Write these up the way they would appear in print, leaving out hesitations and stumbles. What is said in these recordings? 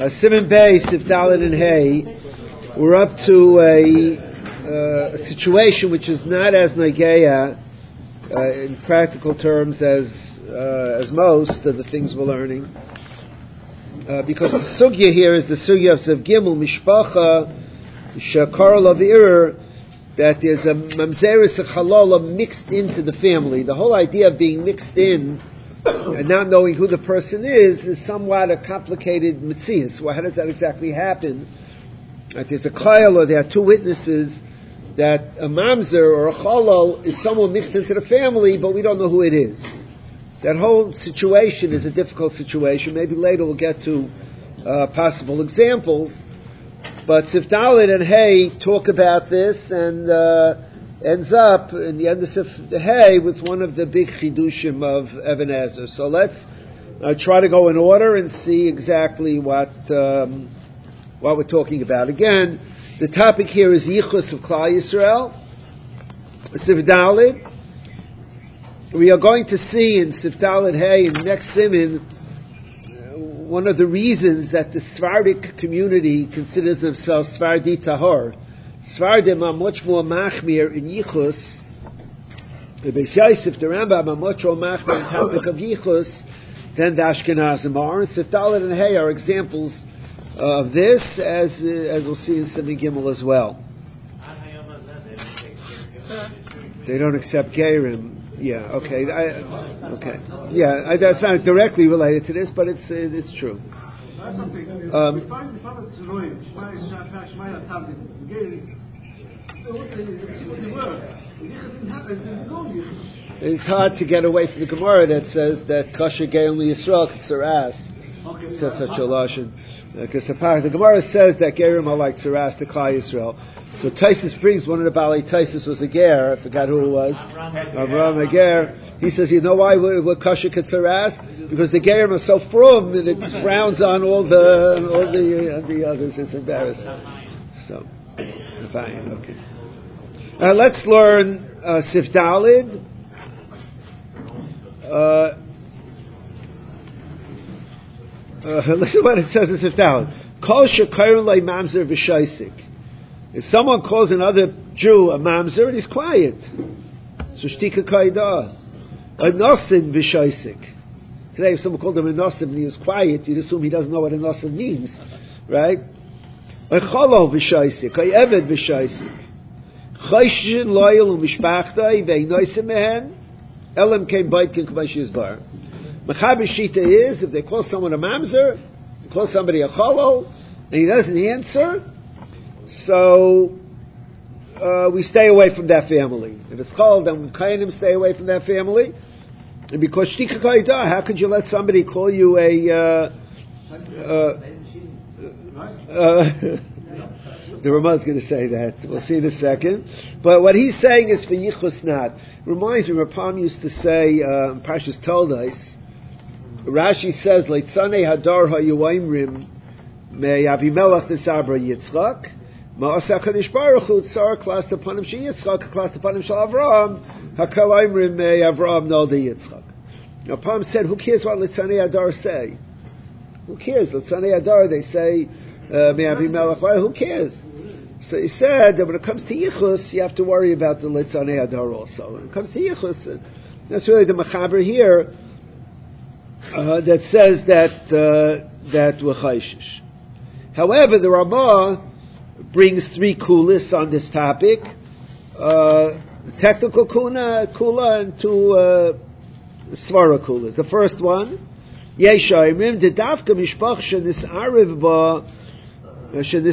Siman Bey, Sif Dalet and Hay, we're up to a situation which is not as nageya in practical terms as most of the things we're learning, because the sugya here is the sugya of Sif Gimel Mishpacha Shakar Lavir, that there's a mamzeris a halala mixed into the family. The whole idea of being mixed in and not knowing who the person is somewhat a complicated mitzias. Well, how does that exactly happen? That there's a kayal, or there are two witnesses that a mamzer or a halal is someone mixed into the family, but we don't know who it is. That whole situation is a difficult situation. Maybe later we'll get to possible examples. But Sif Dalet and Hay talk about this and ends up in the end of Sif Hay with one of the big chidushim of Even HaEzer. So let's try to go in order and see exactly what we're talking about. Again, the topic here is Yichus of Klal Yisrael. Sif Dalet. We are going to see in Sif Dalet Hay in the next siman one of the reasons that the Sephardic community considers themselves Sephardi Tahor. Sephardim are much more machmir in Yichus. The Beis Yosef, the Rambam, are much more machmir in the topic of Yichus than the Ashkenazim are. And Sif Dalet and Hay are examples of this, as we'll see in Siman Gimel as well. They don't accept Gerim. Yeah, okay. Yeah, that's not directly related to this, but it's true. It's hard to get away from the Gemara that says that kosher gay only Yisrael Tzaras. Said such a lashon. Because the Gemara says that Gerim are like Tzaras to Klal Yisrael. So Taisus brings one of the Balei Taisus was a ger. I forgot who it was. Avraham a ger. He says, you know why we're kosher Ketzaras? Because the Gerim are so frum and it frowns on all the others. It's embarrassing. So, fine, okay. Let's learn Sif Dalet. Listen what it says in Sif Dalet. Kol shekayru lei mamzer v'shaisik. If someone calls another Jew a mamzer, and he's quiet. So shtika kaidah. A nosin v'shaisik. Today, if someone called him a nosin and he was quiet, you'd assume he doesn't know what a nosin means, right? A cholol v'shaisik. A eved v'shaisik. Chayshin loyal u'mishpachtai ve'inoisim mehen. Elam came baitkin k'mash yizbar. Mechaber shita is, if they call someone a mamzer, they call somebody a cholol, and he doesn't answer, so we stay away from that family. If it's cholol, then we kainim stay away from that family. And because shtika kaidah, how could you let somebody call you the Ramah is going to say that. We'll see in a second. But what he's saying is for Yichus Nat. Reminds me, Rapam used to say, Parshas Toldos, Rashi says, Leitzane Hadar HaYuwaimrim Me Avimelech Nesabra Yitzchak Ma'asa HaKadosh Baruch Hu Tzar Klas Tapanim She Yitzchak Klas Tapanim Shel Avram HaKalaimrim Me Avram Nolda Yitzchak. Now Rapam said, who cares what Leitzane Hadar say? Who cares? Leitzane Hadar, they say, Me Avimelech, well, who cares? So he said that when it comes to Yichus, you have to worry about the Leitzanei Adar also. When it comes to Yichus, that's really the Mechaber here that says that we're Chayshish. However, the Ramah brings three kulas on this topic: technical kula and two svara kulas. The first one, Yeshayimim the Dafka Mishpach Shenisariv Ba. Sif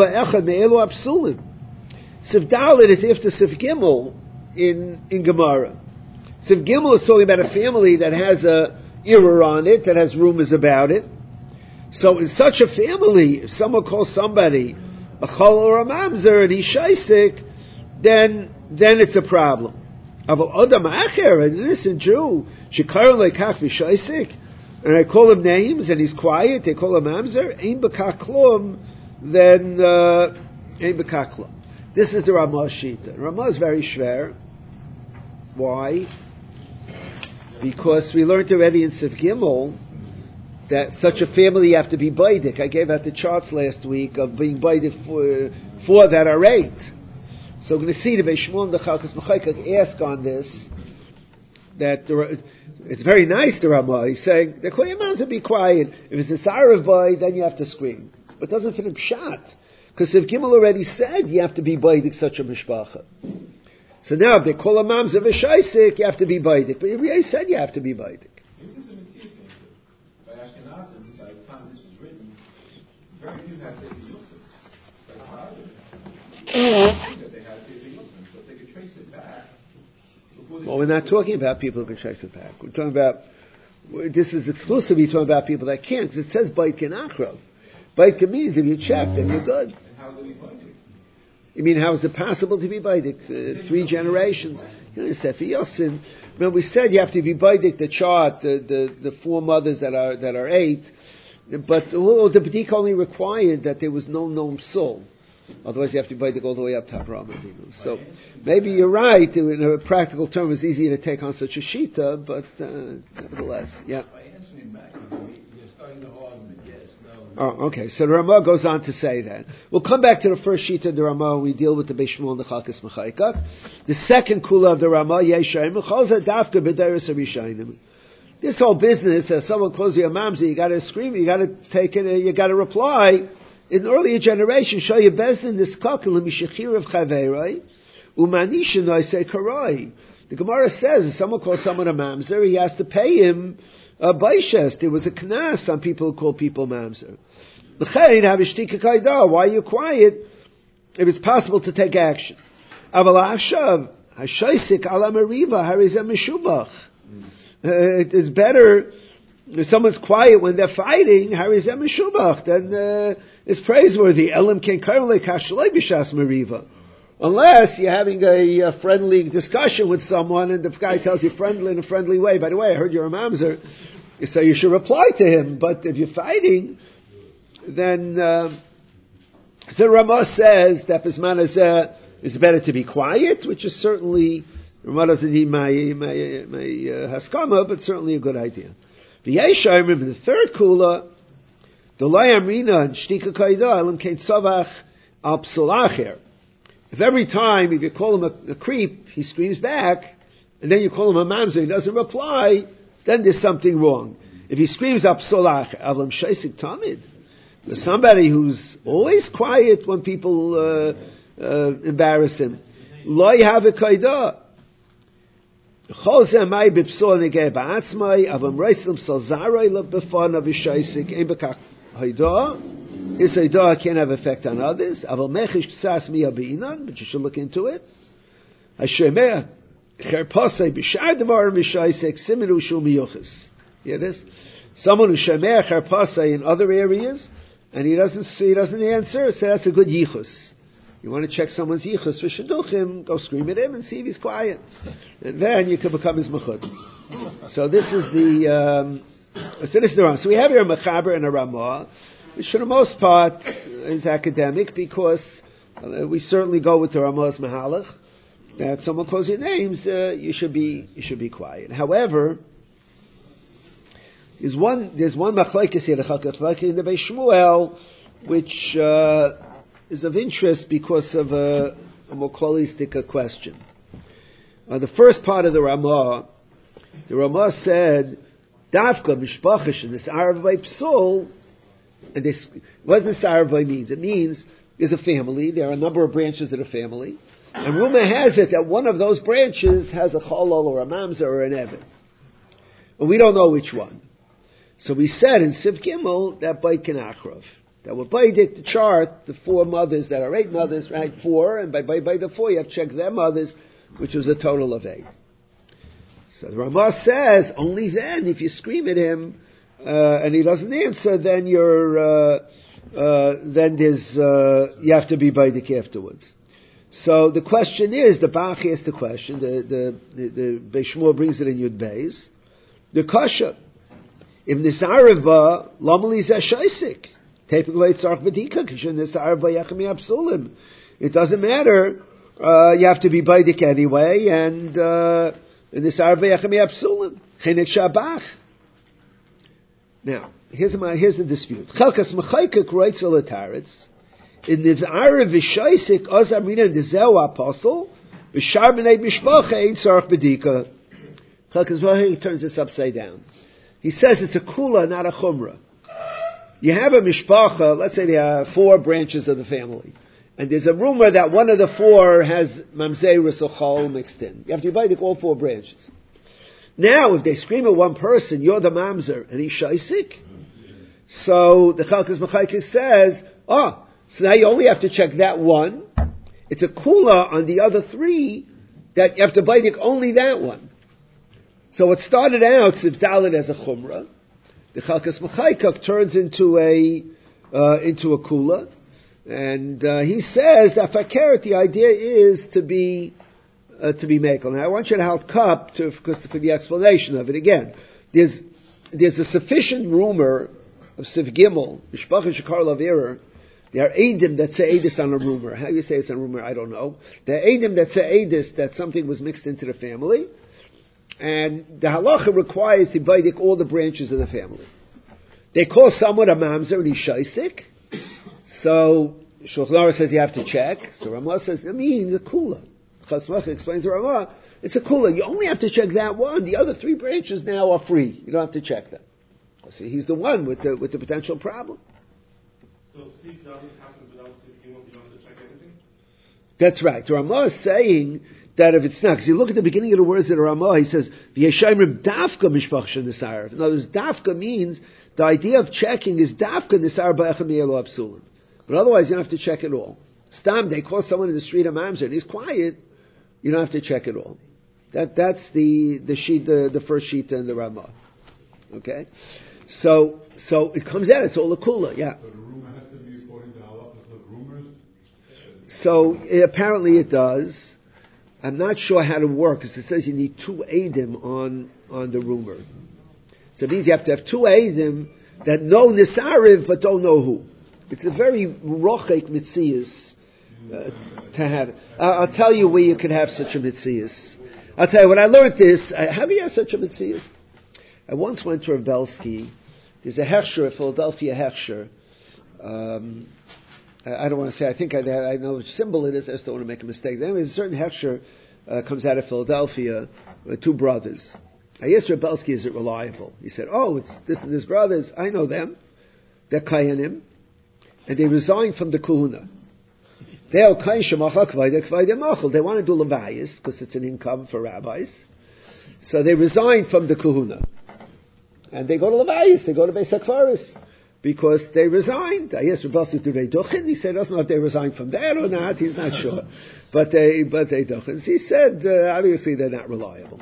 Dalet is after Sif Gimel in Gemara. Sif Gimel is talking about a family that has a error on it, that has rumors about it. So in such a family, if someone calls somebody a chol or a mamzer and he's shaisik, then it's a problem. Aval Adam Acher, an innocent Jew, shekar leikach v'shaisik, and I call him names and he's quiet, they call him mamzer, ein b'kach klum, then ein b'kach klum. This is the Ramah Shita. Ramah is very shver. Why? Because we learned already in Sif Gimel that such a family you have to be baidik. I gave out the charts last week of being baidik for that are 8. So we're going to see the Beis Shmuel and the Chalkas Mechaykak ask on this, that it's very nice, the Ramah. He's saying, the Kohen Moms to be quiet. If it's a Sarav boy, then you have to scream. But it doesn't fit him pshat. Because if Gimel already said you have to be baidik such a mishpacha. So now if they call a Moms of a Shaisik, you have to be baidik. But Yehuda said you have to be baidik. By Ashkenazim, by the time this was written, very few had Sefer Yosef. That's harder. That they had Sefer Yosef. So if they could trace it back. Well, we're not talking about people who can trace it back. We're talking about, this is exclusively talking about people that can't, because it says Bait Ken Achrov. Bait Ken means if you check, then you're good. And how do we find it? You mean, how is it possible to be Baidik? 3 generations. You know, Sefer Yosin. Remember, we said you have to be Baidik, the chart, the 4 mothers that are 8. But the B'dik only required that there was no known soul. Otherwise, you have to be Baidik all the way up to Abraham Avinu. So, maybe you're right. In a practical term, it's easier to take on such a shita, but nevertheless, yeah. By answering back, you're starting the argument, yes, no. Oh, okay. So the Ramah goes on to say that. We'll come back to the first sheet of the Ramah when we deal with the Beis Shmuel and the Chalkas Mechaykak. The second kula of the Ramah, Yeshayim, Chalza Dafka B'Deiros HaRishayim. This whole business, as someone calls you a mamzer, you got to scream, you got to take it, you got to reply. In earlier generations, show you bezdin this kakel mishachir of chaverai, umanishin I say karai. The Gemara says if someone calls someone a mamzer, he has to pay him a baishes. There was a knas on people who call people mamzer. Why are you quiet? If it's possible to take action. It is better if someone's quiet when they're fighting, then it's praiseworthy. Unless you're having a friendly discussion with someone and the guy tells you friendly in a friendly way, by the way, I heard you're a mamzer, so you should reply to him. But if you're fighting, then so Ramah says that it's better to be quiet, which is certainly, Ramah doesn't need my haskama, but certainly a good idea. I remember the third kula, the layamrina and shtika kaida elam kein tzavach al psulacher. If every time, if you call him a creep, he screams back, and then you call him a mamzer, he doesn't reply, then there's something wrong. If he screams al psulacher, avlam shaisik tamid, there's somebody who's always quiet when people embarrass him. Lo have a kaida. If his Haidah can't have effect on others, but you should look into it. Hear this? Someone who's shemer cherpasei in other areas, and he doesn't answer, so that's a good yichus. You want to check someone's yichus for shidduchim, go scream at him and see if he's quiet. And then you can become his mechud. So this is the Ramah. So we have here a mechaber and a Ramah, which for the most part is academic, because we certainly go with the Ramah's mahalach, that someone calls your names, you should be quiet. However, there's one machlekes here, in the Beis Shmuel, which is of interest because of a more holistic question. The first part of the Ramah said, Davka mishpachish in this Arvai Psul, and this, what does this Arvai means? It means there's a family, there are a number of branches of the family, and rumor has it that one of those branches has a cholol or a mamzer or an evet. But we don't know which one. So we said in Siv Gimel that Beit Ken Achrov. That we're Baidik the chart, the 4 mothers that are 8 mothers, right? 4, and by the 4 you have to check their mothers, which was a total of 8. So the Ramah says, only then, if you scream at him, and he doesn't answer, then you have to be Baidik afterwards. So the question is, the Bach asked the question, the Beis Shmuel brings it in Yud Beis, the Kasha, if Nisarev ba, Lamali Zeh Shaisik, it doesn't matter. You have to be baidik anyway, and in this arba yachami absulim chinik shabach. Now, here's the dispute. Chalkas Mechaykik writes al Taretz, in the Arav Vishaisik Ozamrina Dezeu Apostle, B'shar b'nei Mishpacha Ein Tzarech B'dika. Chalkas Mechaykik turns this upside down. He says it's a kula, not a chumrah. You have a mishpacha, let's say there are 4 branches of the family, and there's a rumor that one of the 4 has mamzerus or chol mixed in. You have to divide all 4 branches. Now, if they scream at one person, you're the mamzer, and he's shaisik, so the Chalkas Mechaykik says, so now you only have to check that one. It's a kula on the other 3 that you have to bite only that one. So it started out Siv Dalet as a chumrah. The Chalkas Mechaykik turns into a kula, and he says that fakeret, the idea is to be mekel. Now I want you to help cup for the explanation of it again. There's a sufficient rumor of Siv Gimel, Mishpacha Shekar Lavirer. There are Eidim that say Eidis on a rumor. How you say it's on a rumor, I don't know. There are Eidim that say Eidis, that something was mixed into the family. And the halacha requires to bite all the branches of the family. They call someone a mamzer and he's shaisik. So Shulchan Aruch says you have to check. So Ramah says it means a kula. Chalkas Mechaykik explains to Ramah, it's a kula. You only have to check that one. The other 3 branches now are free. You don't have to check them. See, he's the one with the potential problem. So Siv Dalet happens without Siv Gimel, you don't have to check everything? That's right. So Ramah is saying that if it's not, because you look at the beginning of the words of the Ramah, he says, V'yeshayimrim dafka mishpach shenisar. In other words, dafka means, the idea of checking is dafka nisar ba'echem yelo absulim. But otherwise, you don't have to check it all. Stam, they call someone in the street a mamzer, and he's quiet, you don't have to check it all. That's the first sheet in the Ramah. Okay? So it comes out, it's all a kula, yeah. So the rumor has to be according to halacha, the rumors? So apparently it does. I'm not sure how to work, because it says you need 2 eidim on the rumor. So it means you have to have 2 eidim that know nisariv but don't know who. It's a very rochek mitzias to have. I'll tell you where you could have such a mitzias. I'll tell you, when I learned this, have you had such a mitzias? I once went to Rav Belsky. There's a hechsher, a Philadelphia hechsher. I don't want to say, I know which symbol it is, I just don't want to make a mistake. Anyway, there's a certain hechsher comes out of Philadelphia with 2 brothers. I asked Rav Belsky, is it reliable? He said, it's this and his brothers, I know them. They're kayanim, and they resigned from the kuhuna. They are kayin shemacha kvaida machal. They want to do levayis, because it's an income for rabbis. So they resigned from the kuhuna. And they go to levayis, they go to Beis HaKfaris. Because they resigned. I asked Rav Belsky, do they duchen? He said, doesn't know if they resigned from that or not. He's not sure. But they duchen. He said, obviously they're not reliable.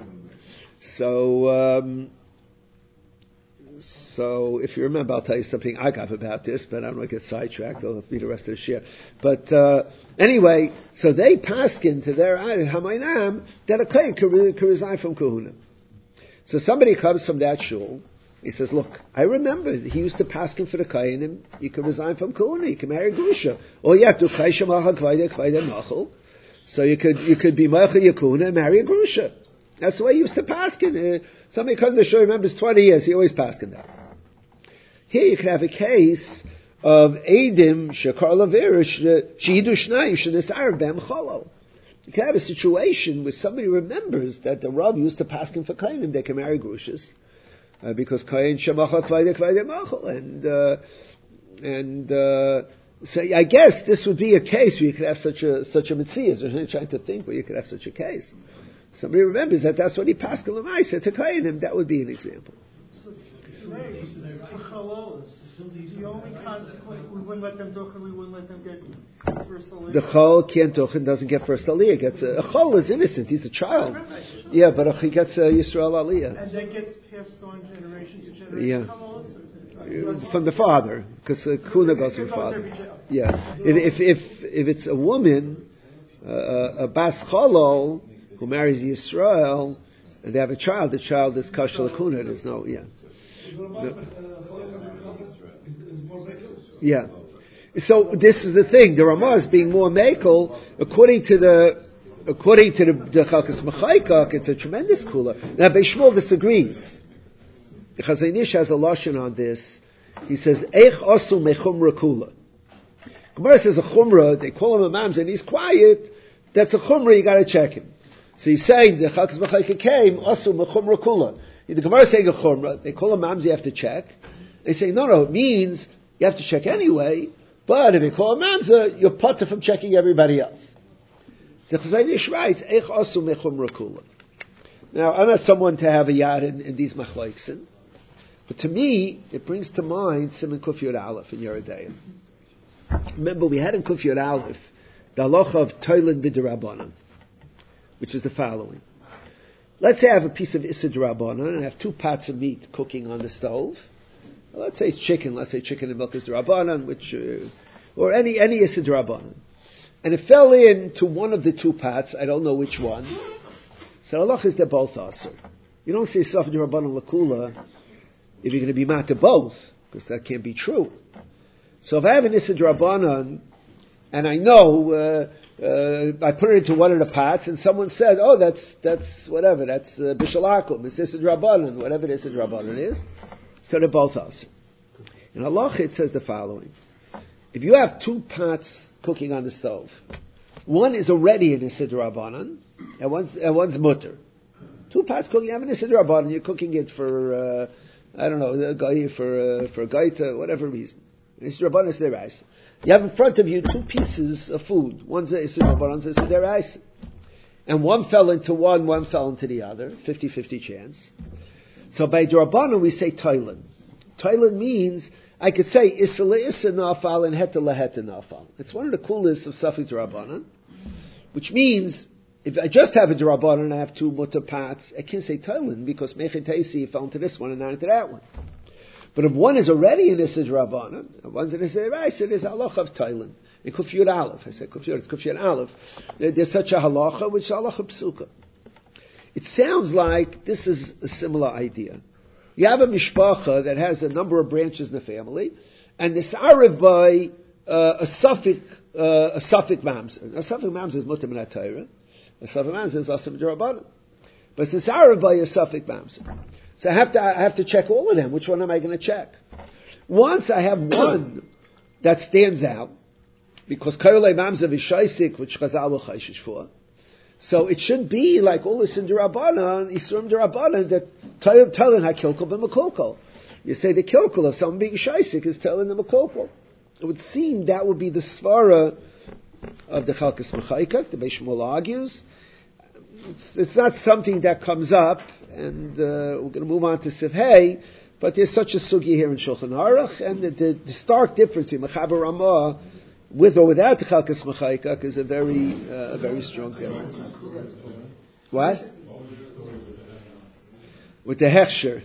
So if you remember, I'll tell you something I got about this, but I don't want to get sidetracked. I'll be the rest of the share. But anyway, so they paskin to their Hamaynam that a kohen could resign from kahuna. So somebody comes from that shul. He says, look, I remember he used to paskin for the kohenim. You could resign from kahuna. You can marry grusha. Or you have to kaisha macha kvaida machal. So you could be macha yakuna and marry a grusha. That's the way he used to paskin. Somebody comes to the shul, remembers 20 years. He always paskin that. Here you could have a case of Eidim Shekar Laverish Shehidu Shnayim Shenisar Bem Cholol. You can have a situation where somebody remembers that the Rav used to paskin for Kainim, they can marry Grushas, because Kain Shemacha Kvaida Kvaida Machol, and so I guess this would be a case where you could have such a Metzias. I'm trying to think where you could have such a case. Somebody remembers that's what he paskin Lamaisa to Kainim. That would be an example. The only consequence, we wouldn't let them duchen, we wouldn't let them get first aliyah. The chol can't duchen, doesn't get first aliyah. Gets a chol is innocent. He's a child. Yeah, but he gets a Yisrael aliyah. And that gets passed on generation to generation. Yeah, from the father, because kuna goes from the father. Yeah, if it's a woman, a bas cholol who marries Yisrael, and they have a child, the child is kashal kuna. There's no Yeah. So this is the thing. The Ramah is being more makel according to the Chalkas Mechaykik. It's a tremendous kula. Now Beis Shmuel disagrees. The Chazon Ish has a lashon on this. He says, Eich osu mechumra kula. Gemara says a chumrah, they call him a mamzer, and he's quiet, that's a chumrah, you gotta check him. So he's saying, the Chalkas B'chayka came, osu mechumra kula. The Gemara is saying a chumrah, they call him mamzer, you have to check. They say, no, it means you have to check anyway, but if you call him mamzer, you're putter from checking everybody else. The Chazon Ish writes, Eich osu mechumra kula. Now, I'm not someone to have a yad in these machlokes, but to me, it brings to mind Siman Kuf Yud Aleph in Yoreh De'ah. Remember, we had in Kuf Yud Aleph the halacha of Toilin B'Derabanan, which is the following. Let's say I have a piece of Issa D'Rabanan and I have 2 pots of meat cooking on the stove. Well, let's say it's chicken. Let's say chicken and milk is D'Rabanan, or any Issa D'Rabanan. And it fell into one of the 2 pots. I don't know which one. So halacha is they're both aser. You don't say Saf D'Rabanan L'Kula if you're going to be mad to both, because that can't be true. So if I have an Issa D'Rabanan, and I know, I put it into one of the pots, and someone said, oh, that's whatever, that's Bishul Akum, it's Issa D'Rabanan, whatever the Issa D'Rabanan is, so they're both us. In halacha it says the following. If you have 2 pots cooking on the stove, one is already an Issa D'Rabanan, and one's mutter. 2 pots cooking, you have an Issa D'Rabanan, you're cooking it for, I don't know, for a gaita, whatever reason. It's Rabbanan, it's Deraisa. You have in front of you 2 pieces of food. One's a Isur Rabbanan, one's a Isur Deraisa. And one fell into one fell into the other. 50-50 chance. So by Rabbanan we say Toilin. Toilin means, I could say Isur le'Isur nafal and Heta le'Heta nafal. It's one of the coolest of Safik Rabbanan. Which means, if I just have a Rabbanan and I have 2 mutter pots, I can't say Toilin because Mechet Teisi fell into this one and not into that one. But if one is already in Issa D'Rabanan, and one's in Issa D'Raisa, it is halacha of Toilin. In Kuf Yud Aleph, I said Kuf Yud, it's Kuf Yud Aleph. There's such a halacha, which is halacha psuka. It sounds like this is a similar idea. You have a mishpacha that has a number of branches in the family, and this arev by a suffix mamzer. A suffix mamzer is mutar min ha'Torah. A suffix mamzer is asim d'Rabanan. But it's arev by a suffix mamzer. So I have to check all of them. Which one am I going to check? Once I have one that stands out, because Karolei Mamzer V'Shaisik, which Chazal will chayshish for, so it should be like all this in D'Rabanan, Isurim D'Rabanan, that Talin HaKilkul B'Makulkul. You say the Kilkul of someone being Shaisik is telling them a Kulkul. It would seem that would be the Svara of the Chalkas Mechaykak, the Beis Shmuel argues. It's not something that comes up, and we're going to move on to Sivhei, but there's such a sugi here in Shulchan Aruch, and the stark difference in Mechaber Ramah, with or without the Chalkas Mechaykak, is a very strong difference. What? With the Hechsher.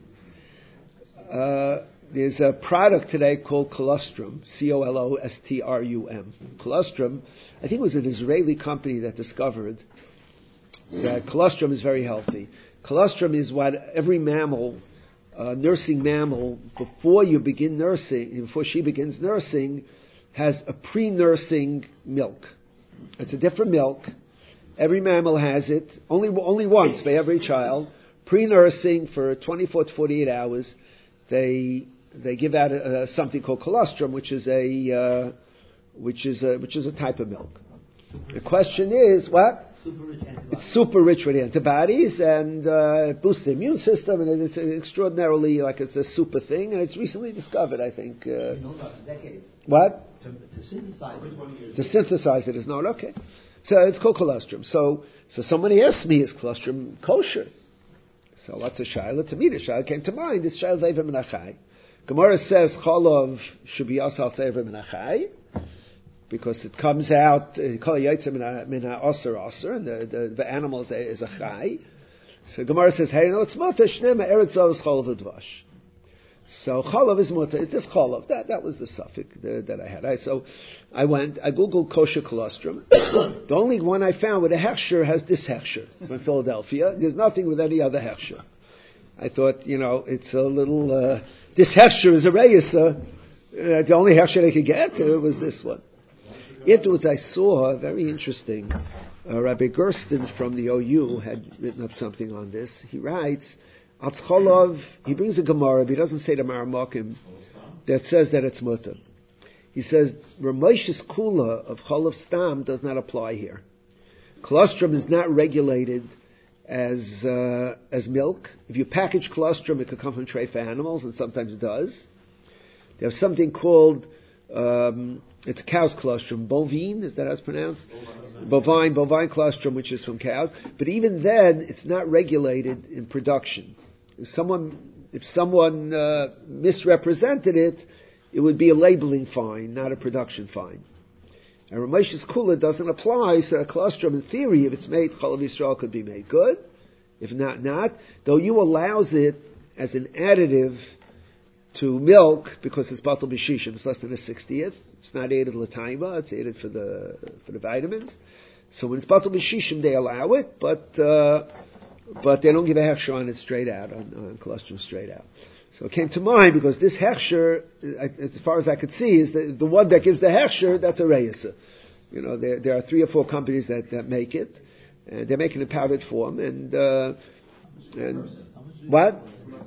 There's a product today called Colostrum, Colostrum. Colostrum, I think it was an Israeli company that discovered that colostrum is very healthy. Colostrum is what every mammal, nursing mammal, before she begins nursing, has a pre-nursing milk. It's a different milk. Every mammal has it, only once by every child. Pre-nursing for 24 to 48 hours, they give out something called colostrum, which is a type of milk. The question is, what? It's super rich with antibodies and it boosts the immune system, and it's extraordinarily it's a super thing, and it's recently discovered, I think. Decades. What? To synthesize it. To synthesize it is not okay. So it's called colostrum. So somebody asked me, is colostrum kosher? So what's a shaila? To me, the shaila came to mind. This shaila Zayva min achai. Gemara says cholov should be asal Zayva min achai, because it comes out kol yaitza min ha'aser aser, and the animal is a chai. So Gemara says, hey, no, it's mutar shnema eretz zos cholov udvash. So cholov is mutar. Is this cholov? That was the suffix that I had. I googled kosher colostrum. The only one I found with a hechsher has this hechsher from Philadelphia. There's nothing with any other hechsher. I thought, it's a little. This hechsher is a reisa. The only hechsher they could get was this one. Afterwards, I saw, very interesting, Rabbi Gersten from the OU had written up something on this. He writes, Atzcholov, he brings a Gemara, but he doesn't say the Maramakim, that says that it's mutter. He says, Ramesh's Kula of Cholav Stam does not apply here. Colostrum is not regulated as milk. If you package colostrum, it could come from tray for animals, and sometimes it does. There's something called, it's cow's colostrum, bovine, is that how it's pronounced? Bovine colostrum, which is from cows. But even then, it's not regulated in production. If someone misrepresented it, it would be a labeling fine, not a production fine. And Ramesh's Kula doesn't apply, so a colostrum, in theory, if it's made, Chalav Yisrael could be made good. If not. Though you allows it as an additive to milk, because it's batal b'shishim, it's less than a 60th. It's not added l'taima, it's added for the vitamins. So when it's batal b'shishim, they allow it, but they don't give a hechsher on it straight out, on colostrum straight out. So it came to mind because this hechsher, as far as I could see, is the one that gives the hechsher, that's a reyesa. You know, there are 3 or 4 companies that make it, and they're making it in powdered form, and what?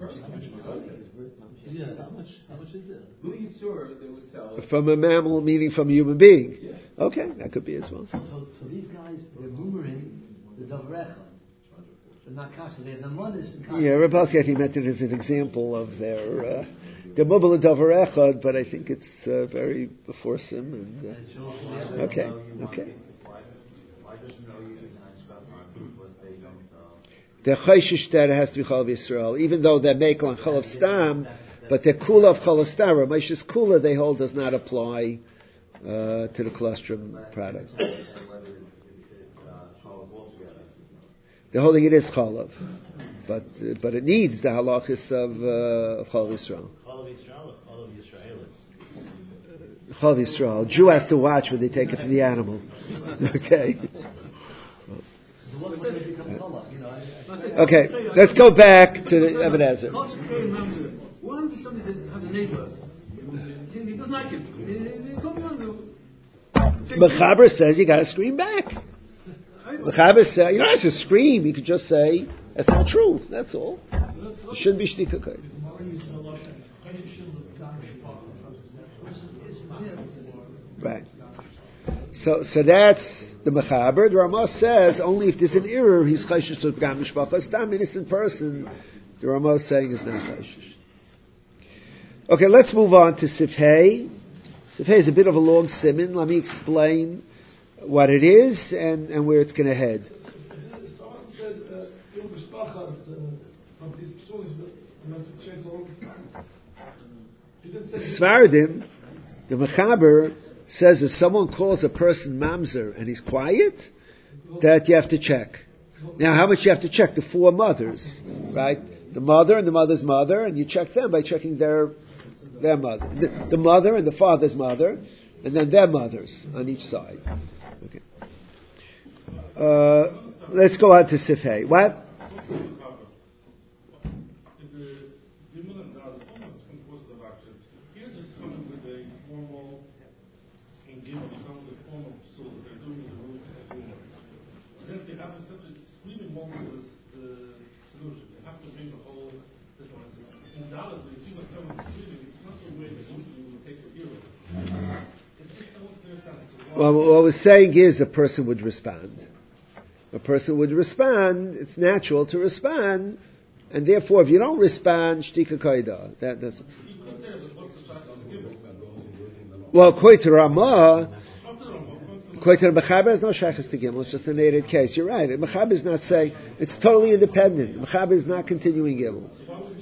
Yeah, how much is it? Louis Yisur, they would sell. From a mammal, meaning from a human being. Yeah. Okay, that could be as well. So these guys, they're boomering the Davrecha. They're not kasha, they're the mothers and kasha. Yeah, Rabelski, I think, meant it as an example of their mobile davar echad, but I think it's very beforesome. And, okay. Why doesn't know you can scrap what they don't? The chayshish that it has to be Chalav Yisrael, even though they make on Chalav Stam, but the Kula of Chalav Stam, Ramesh's Kula, they hold does not apply to the colostrum product. They're holding it is Chalav, but it needs the halachis of Chalav Yisrael. Chalav Yisrael or Chalav Yisraelis? Chalav Yisrael. Jew has to watch when they take it from the animal. Okay. Okay, let's go back to the Ebenezer. One, somebody has a neighbor, he doesn't like it. Mechaber says you got to scream back. Mechaber says you don't have to scream. You could just say that's not true. That's all. It shouldn't be shtika koyd. Right. So that's the Mechaber. The Ramah says only if there's an error, he's chayshish to gam mishpacha. Stam innocent person, the Ramah is saying is not chayshish. Okay, let's move on to Sifhei. Sifhei is a bit of a long siman. Let me explain what it is and where it's going to head. Someone said, your mishpacha from these psulim, you meant to change all the Svardim, the Mechaber says if someone calls a person mamzer and he's quiet, that you have to check. Now, how much you have to check? The 4 mothers, right? The mother and the mother's mother, and you check them by checking their mother. The mother and the father's mother, and then their mothers on each side. Okay. Let's go on to Sifhei. What? Well, what we're saying is a person would respond. A person would respond. It's natural to respond, and therefore, if you don't respond, shtika koida. That's. Well, according to Ramah, according to the Mechaber, is no shaykhs to Gimel. It's just an aided case. You're right. Mechaber is not saying it's totally independent. Mechaber is not continuing Gimel.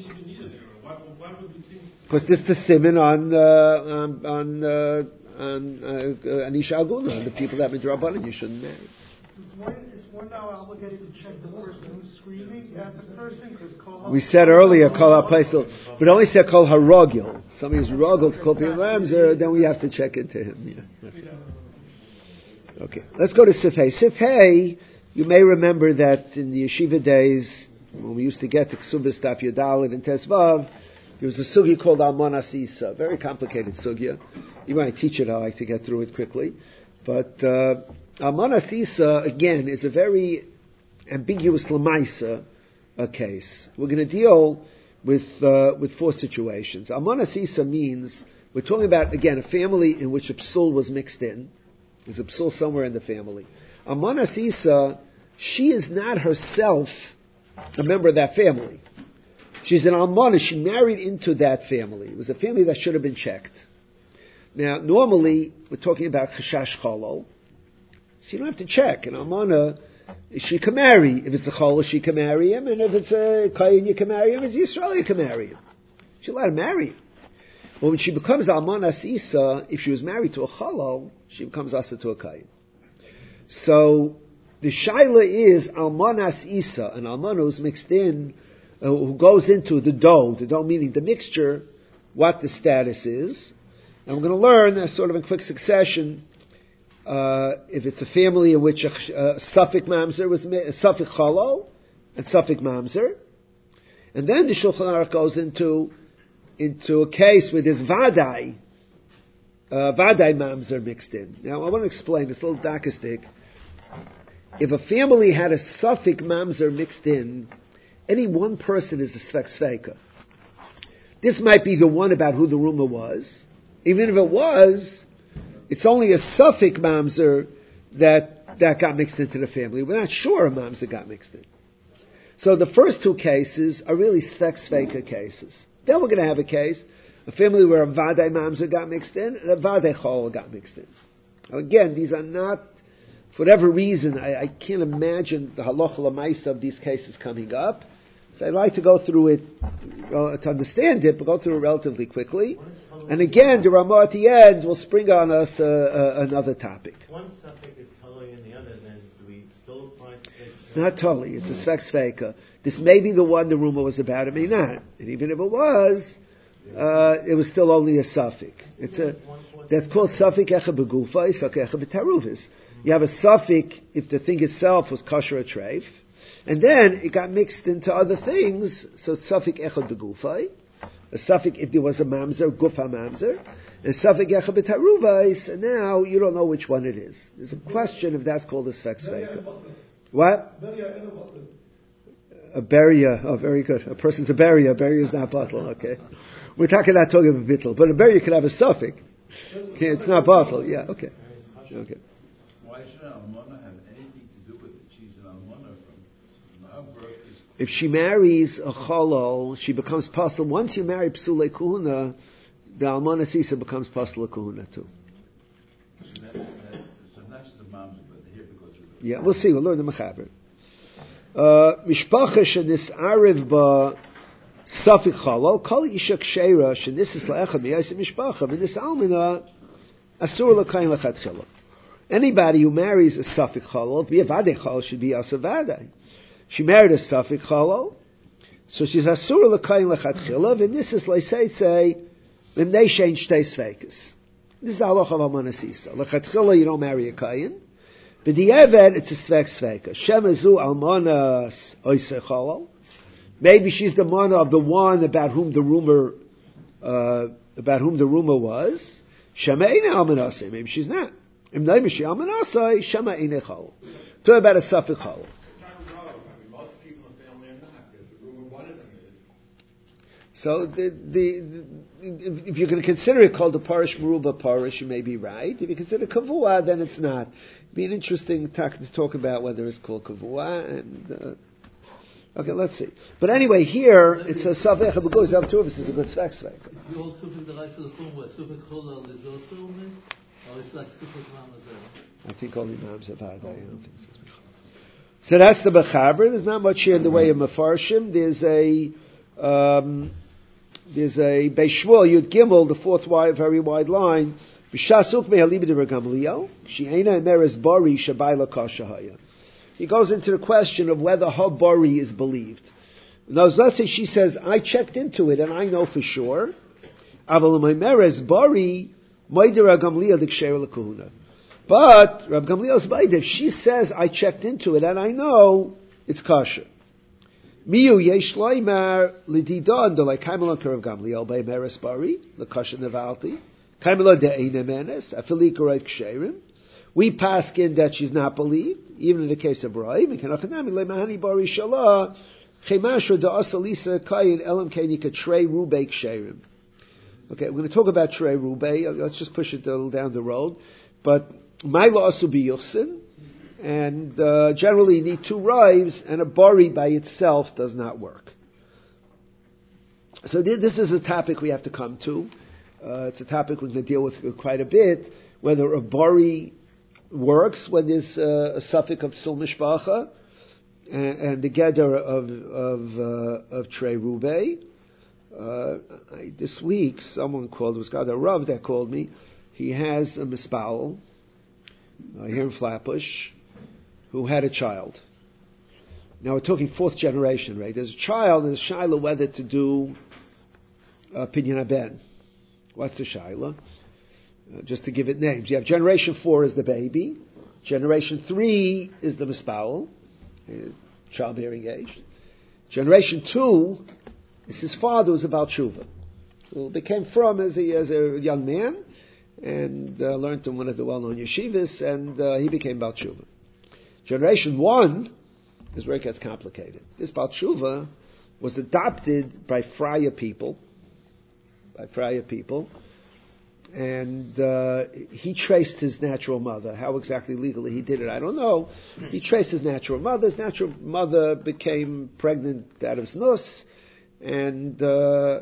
Because this is the siman on Anisha Aguna, the people that have been Drabanan, you shouldn't marry. Is one now obligated to check the person who's screaming at the person? We said earlier, Kol HaPaisel, but only said Kol HaRogil. Somebody who's Rogil to call people Ramzer, then we have to check into him. Yeah. Okay, let's go to Sifhei. Sifhei, you may remember that in the yeshiva days, when we used to get to Ksubis Daf Yudalid and Tesvav, there was a sugya called Almanas Isa, very complicated sugya. Even when I teach it, I like to get through it quickly. But Almanas Isa, again, is a very ambiguous lemaisa case. We're going to deal with 4 situations. Almanas Isa means, we're talking about, again, a family in which a psul was mixed in. There's a psul somewhere in the family. Almanas Isa, she is not herself a member of that family. She's an almana. She married into that family. It was a family that should have been checked. Now, normally, we're talking about chashash cholol. So you don't have to check. An almana, she can marry. If it's a cholol, she can marry him. And if it's a kayin, you can marry him. If it's Yisrael, you can marry him. She's allowed to marry him. But when she becomes almanas isa, if she was married to a cholol, she becomes asa to a kayin. So, the shaila is almanas isa, an almana who's mixed in, who goes into the dough meaning the mixture, what the status is. And we're going to learn, sort of in quick succession, if it's a family in which a suffix mamzer was a suffix cholol and suffix mamzer, and then the Shulchan Aruch goes into a case where there's vadai mamzer mixed in. Now I want to explain this little dakistic. If a family had a suffix mamzer mixed in, any one person is a svek sveika. This might be the one about who the rumor was. Even if it was, it's only a suffix mamzer that got mixed into the family. We're not sure a mamzer got mixed in. So the first 2 cases are really svek sveika cases. Then we're going to have a case, a family where a vadai mamzer got mixed in and a vadai chol got mixed in. Now again, these are not, for whatever reason, I can't imagine the halacha l'maisa of these cases coming up. So I'd like to go through it, to understand it, but go through it relatively quickly. And again, the Ramah at the end will spring on us another topic. One suffix is totally in the other, then do we still apply svek? It's not totally, it's a svek sveika. This may be the one the rumor was about, it may not. And even if it was, it was still only a suffix. That's called suffix echa begufa, suffix echa betaruvis. You have a suffix if the thing itself was kosher or treif, and then it got mixed into other things, so it's suffix echad begufay, a suffix if there was a mamzer, gufa mamzer, and suffix echad betaruvais, and now you don't know which one it is. There's a question if that's called a svek sveika. What? A beria. Oh, very good. A person's a beria. A beria is not bottle. Okay. We're talking about bittel, but a beria could have a suffix. Okay, it's not bottle. Yeah. Okay. Okay. Why should an almana have anything to do with it? She's an almana from our birth. If she marries a cholol, she becomes pasul. Once you marry psule kuhuna, the almana sisa becomes pasul kuhuna too. So not just a mamzer, but here because of the... Yeah, we'll see. We'll learn the mechaber. Mishpacha shenis'ariv ba safik cholol kol isha ksheira shenisis la'echad miyayis mishpacha v'nis almina asur l'kayin l'chatchila. Anybody who marries a suffix cholol, be a vadei cholol, should be asa vadei. She married a suffix cholol, so she's asura l'kayin lechatchila. And this is leiseitze v'mnei shein shtei sveikas. This is the halacha of almanas isa. Lechatchila you don't marry a kayin. B'di'evet it's a svek sveika. Shemezu almanas oise cholol. Maybe she's the mana of the one about whom the rumor was. Shemeina almanase. Maybe she's not. Talking about a suffix cholol. Most people in the family are not. There's a rumor one of them is. So if you're going to consider it called a parish meruba parish, you may be right. If you consider kavua, then it's not. It'd be an interesting to talk about whether it's called kavua. And okay, let's see. But anyway, here it's a safek because of two of us is a good svek. You hold suffix the right to the form where suffix cholol is also in it, or it's like suffix mamzer. I think only Mams have had. I don't think so. That's the Mechaber. There's not much here in the way of Mefarshim. There's a Beis Shmuel Yud Gimel, the fourth very wide line. B'shasuk me'aliba de Gamliel. She'ena emeres bari shabayla kashahaya. He goes into the question of whether her bari is believed. Now, let's say she says, I checked into it and I know for sure. Aval emeres bari ma'idera Gamliel diksher lekahuna. But Rab Gamliel's b'ayde, if she says, I checked into it and I know it's kosher. Miyu yesh loymar l'didan de like kaimela Rav Gamliel by meres bari l'kosher nevalti kaimela de eine menes afili korek ksherim. We paskin that she's not believed, even in the case of Brahim. We can achanami le'mahani bari shalah Chemasher da'asa lisa kayin elam keinika trei rubei ksherim. Okay, we're going to talk about trei rubei. Let's just push it a little down the road. But my la'asu biyuchsin, and generally you need two wives, and a bari by itself does not work. So this is a topic we have to come to. It's a topic we're going to deal with quite a bit. Whether a bari works when there's a suffix of sil mishpacha and the gather of trei rubei. This week, someone called, it was God a Rav that called me. He has a mispal here in Flatbush who had a child. Now we're talking fourth generation, right? There's a child, there's a shaila whether to do Pinyan Ben. What's the shaila? Just to give it names. You have generation 4 is the baby. Generation 3 is the mispal, childbearing age. Generation 2 is his father who's about tshuva, who became from as a young man and learned in one of the well-known yeshivas, and he became Baal Tshuva. Generation 1 is where it gets complicated. This Baal Tshuva was adopted by Fraya people, and he traced his natural mother. How exactly legally he did it, I don't know. He traced his natural mother. His natural mother became pregnant out of his nus, and a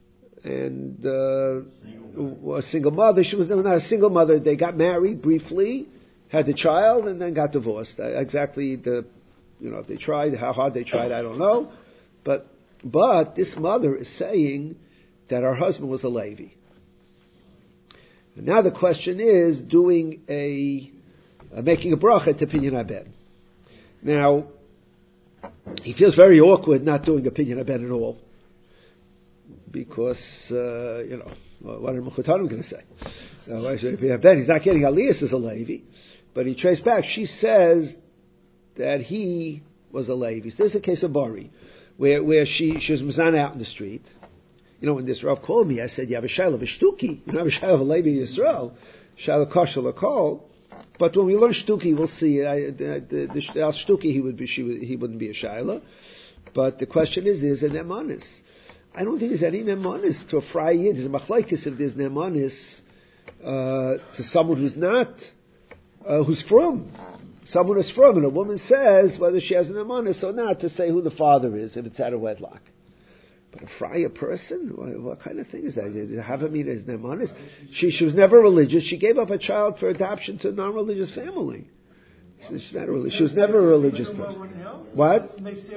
single mother. She was not a single mother. They got married briefly, had the child, and then got divorced. Exactly if they tried, how hard they tried, I don't know. But this mother is saying that her husband was a Levi. And now the question is doing making a bracha to Pinyan Ben. Now, he feels very awkward not doing a Pinyan Ben at all. Because, what are Mechutanim going to say? Why should Pinyan Ben? He's not getting Aliyas as a Levi. But he traced back. She says that he was a Levi. So there's a case of Bari, where she was Mizana out in the street. When this Rav called me, I said, you have a Shaila B'Shtuki. You don't have a Shaila Levi Yisrael. Shaila Kosher L'Kol. But when we learn Shtuki, we'll see. The Shtuki, he wouldn't be a Shaila. But the question is a Nemanis. I don't think there's any Nemanis to a Fry Yid. There's a Machlaikis if there's Nemanis to someone who's not, who's from. Someone is from, and a woman says whether she has an Nemanis or not to say who the father is if it's out of wedlock. But a Fraya person? What kind of thing is that? Havamina is Nemanis. She was never religious. She gave up a child for adoption to a non-religious family. She's not religious. She was never a religious person. What?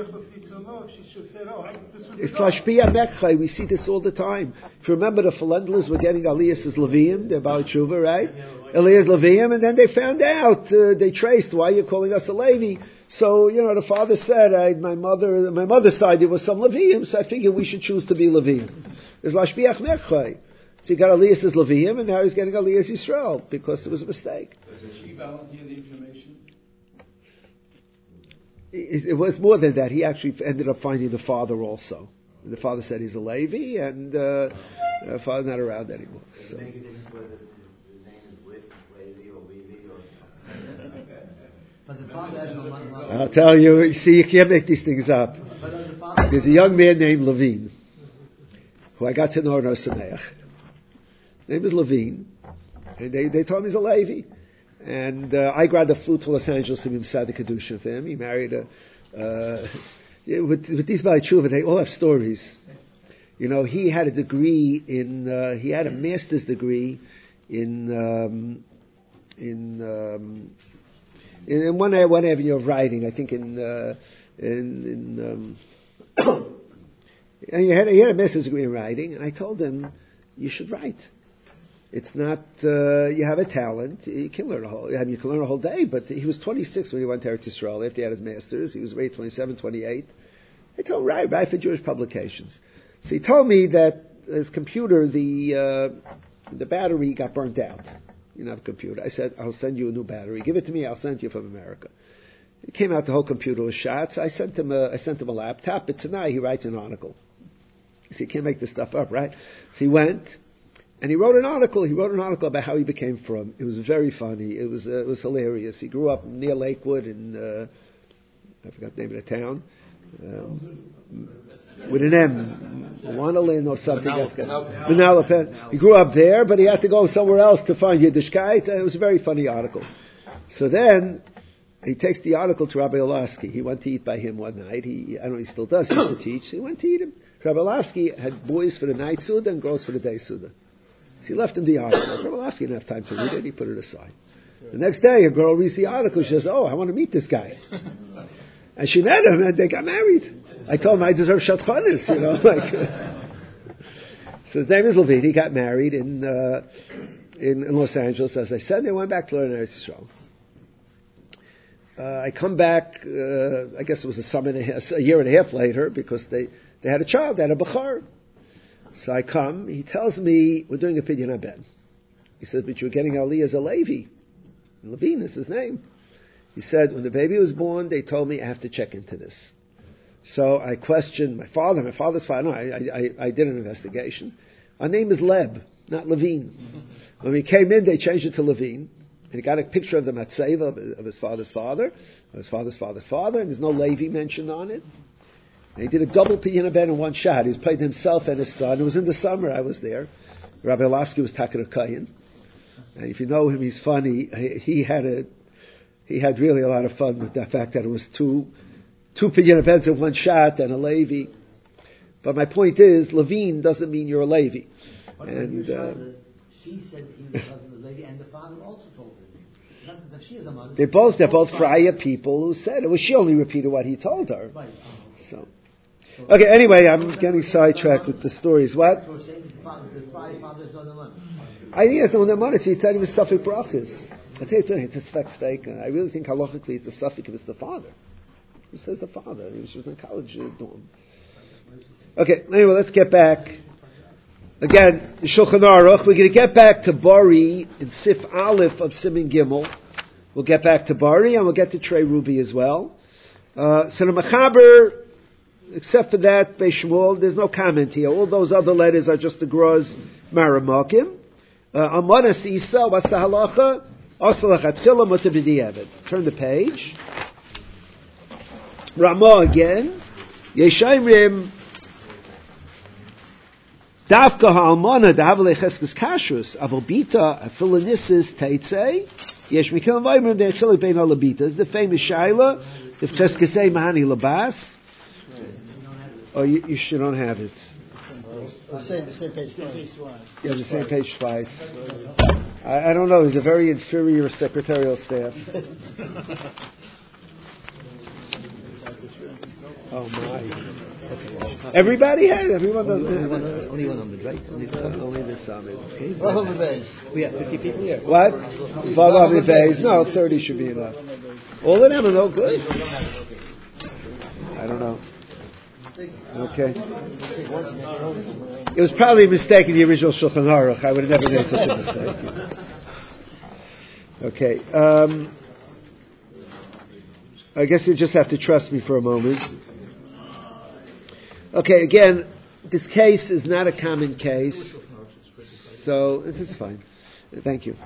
It's Lashpia Mekchai. We see this all the time. If you remember, the Falendlas were getting Aliyas as Leviim, they're Baal Tshuva, right? Aliyas Leviim, and then they found out, they traced, why are you calling us a Levi? So, the father said, my mother's side, there was some Leviim, so I figured we should choose to be Leviim. It's Lashpiach Mechai. So he got Aliyas as Leviim, and now he's getting Aliyas Yisrael, because it was a mistake. Does she volunteer the information? It was more than that. He actually ended up finding the father also. And the father said he's a Levi, and the father's not around anymore. So. Does it make a difference whether his name is Witt, Levi, or Levi, or... But the father has no money. I'll tell you, you can't make these things up. There's a young man named Levine, who I got to know in Ohr Sameach. His name is Levine, and they told me he's a Levi. And I grabbed a flew to Los Angeles to be Msad Kedusha for him. He married with these Baalei Tshuva, they all have stories. He had a degree he had a master's degree in one avenue of writing. I think and he had a master's degree in writing. And I told him, you should write. It's not, you have a talent, you can learn you can learn a whole day, but he was 26 when he went to Eretz Yisrael after he had his master's. He was maybe 27, 28. I told him, write for Jewish publications. So he told me that his computer, the battery got burnt out. You don't have a computer. I said, I'll send you a new battery. Give it to me, I'll send it to you from America. It came out, the whole computer was shot, so I sent him a laptop, but tonight he writes an article. So he can't make this stuff up, right? So he went, and he wrote an article. He wrote an article about how he became from. It was very funny. It was hilarious. He grew up near Lakewood in I forgot the name of the town, with an M, Wanalin or something. He grew up there, but he had to go somewhere else to find Yiddishkeit. It was a very funny article. So then he takes the article to Rabbi Olavsky. He went to eat by him one night. I don't know if he still does. He used to teach. So he went to eat him. Rabbi Olavsky had boys for the night Suda and girls for the day Suda. So he left him the article. Rabbi Olavsky didn't have time to read it. He put it aside. The next day, a girl reads the article. She says, "Oh, I want to meet this guy." And she met him, and they got married. I told him I deserve shatchanis, So his name is Levine. He got married in Los Angeles, as I said. They went back to learn Eretz Yisrael. I come back. I guess it was a year and a half later, because they had a child. They had a bachar. So I come. He tells me we're doing a pidyon haben. He says, "But you're getting Ali as a Levi." Levine is his name. He said, when the baby was born, they told me I have to check into this. So I questioned my father's father. No, I did an investigation. Our name is Leb, not Levine. When we came in, they changed it to Levine. And he got a picture of the matzeva of his father's father, of his father's father's father, and there's no Levi mentioned on it. And he did a double pidyon haben in one shot. He was playing himself and his son. It was in the summer. I was there. Rabbi Olavsky was Takar Kayin. And if you know him, he's funny. He had really a lot of fun with the fact that it was two pidyon habens in one shot and a Levi. But my point is, Levine doesn't mean you're a Levi. And she said he was husband of Levi, and the father also told her. They're both Fraya people who said it. Well, she only repeated what he told her. Right. So, okay. Anyway, I'm getting sidetracked with the stories. What? So we're saying the father's not the money. I think it's no money. So he said he was Suffolk brachas. I tell you, it's a spec steak. I really think halachically it's a suffix if it's the father. Who says the father? He was just in college dorm. Okay, anyway, let's get back. Again, Shulchan Aruch. We're going to get back to Bari in Sif Aleph of Siman Gimel. We'll get back to Bari and we'll get to Trey Ruby as well. So the Mechaber, except for that, Beis Shmuel, there's no comment here. All those other letters are just the Groz Maramakim. Amanas Isa, what's the halacha? Turn the page. Ramah again. Yeshayimrim Davka ha'almana da'avle cheskes kashrus avobita afilanisis teitzei yesh mikilam vayimrim de'etzeli bein alabita. Is the famous shaila if cheskesei mahani labas? Oh, you should not have it. The same page twice. Yeah, the same page twice. I don't know. He's a very inferior secretarial staff. Oh my! Okay. Everybody has. Everyone doesn't have. Only one on the right. Only the summit. Okay. We have 50 people here. What? No, 30 should be enough. All of them are no good. I don't know. Okay. It was probably a mistake in the original Shulchan Aruch. I would have never made such a mistake. Okay. I guess you just have to trust me for a moment. Okay, again, this case is not a common case, so it's fine. Thank you.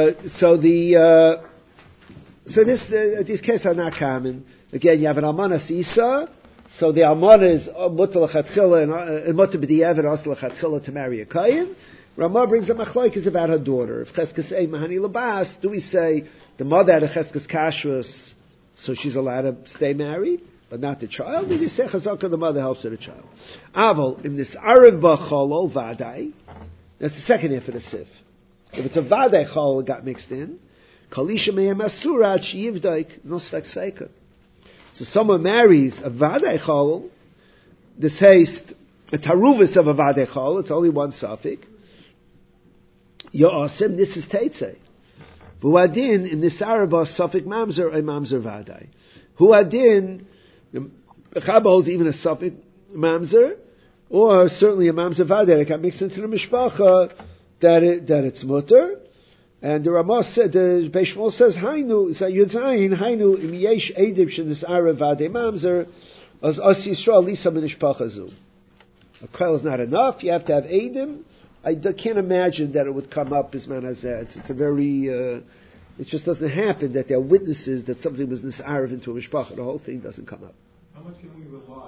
These cases are not common. Again, you have an almana Isa, so the almana is mutar l'chatchila and mutar b'di'evet asur l'chatchila to marry a kayin. Ramah brings a machlokes about her daughter. If cheskesei mahani labas, do we say the mother had a cheskes kashrus, so she's allowed to stay married, but not the child? Did you say chazaka the mother helps her the child? Aval in this arev b'cholol vadai. That's the second half of the sif. If it's a vadai chol got mixed in, kalisha meyem asurat sheyivdaik no svek sveika. So someone marries a vadai chol. This haste a taruvis of a vadai chol. It's only one suffix. Yoasim. This is teitzei. Huadin in this araba suffix mamzer a mamzer vadai. Huadin the Chaba holds even a suffix mamzer, or certainly a mamzer vadai that can mix into the mishpacha that it's mutter. And the Ramah said, the Beis Shmuel says, Hainu, Yudzayin, Hainu, im yesh edim shenis arab vadei mamzer, as Yisrael lisa min mishpacha zu. A koil is not enough. You have to have edim. I can't imagine that it would come up as manazeh. It's a very, it just doesn't happen that there are witnesses that something was nis'arav into a mishpacha. The whole thing doesn't come up. How much can we rely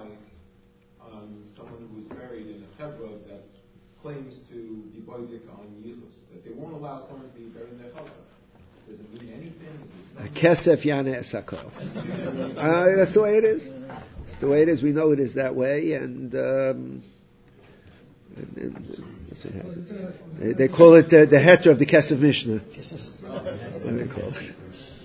claims to be boidik on yichus, that they won't allow someone to be buried in their challah. Does it mean anything? Kesef yana esakol. That's the way it is. It's the way it is. We know it is that way, and that's what happens. They call it the heter of the Kesef Mishnah. What do they call it?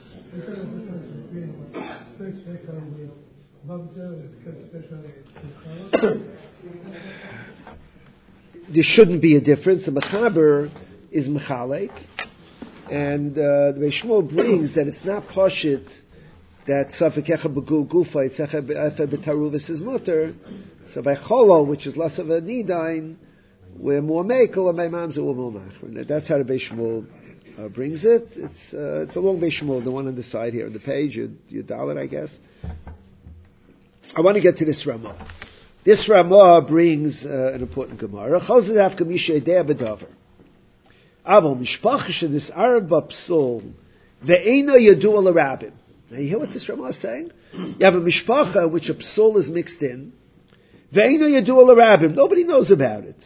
There shouldn't be a difference. The Mechaber is Mechalek, and the Beis Shmuel brings that it's not Pashit that Safek Echa B'Gufa, it's Echa B'Taruvis is Mutter. So by Cholol, which is less of a Nidain, we're more Mekel, and by Mamza we're more Machron. That's how the Beis Shmuel brings it. It's a long Beis Shmuel, the one on the side here on the page, your dollar, I guess. I want to get to this Ramah. This Ramah brings an important Gemara. Chazadav Kamisha Edea B'Davar. Aval Mishpach Shedis Arba Psul Ve'ena Yadu Al Rabim. Now you hear what this Ramah is saying? You have a Mishpacha which a Psul is mixed in. Ve'ena Yadu Al Rabim. Nobody knows about it.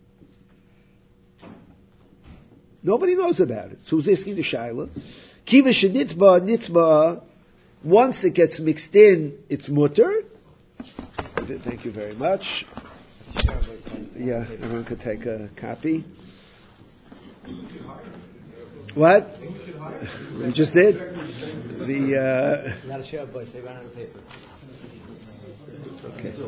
Nobody knows about it. So who's asking the Shaila? Kiva Shenitba Nitba. Once it gets mixed in, it's mutter. Thank you very much. Yeah, everyone could take a copy. What? We just did. Not a share voice, they ran out of paper. Okay.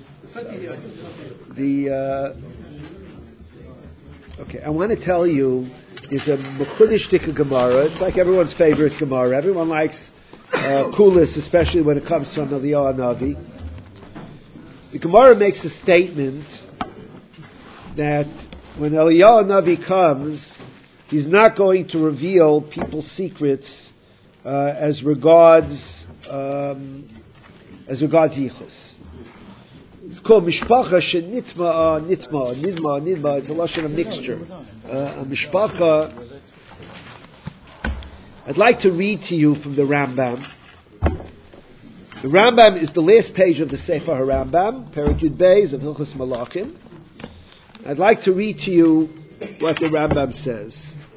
Okay, I want to tell you, there's a Mechudesh Dika Gemara. It's like everyone's favorite Gemara. Everyone likes Kulis, especially when it comes from Eliyahu Navi. The Gemara makes a statement that when Eliyahu Navi comes, he's not going to reveal people's secrets as regards yichus. It's called mishpacha shenitma nidma. It's a lashon of mixture. A mishpacha. I'd like to read to you from the Rambam. The Rambam is the last page of the Sefer HaRambam, Perek Yud Beis of Hilchos Malachim. I'd like to read to you what the Rambam says.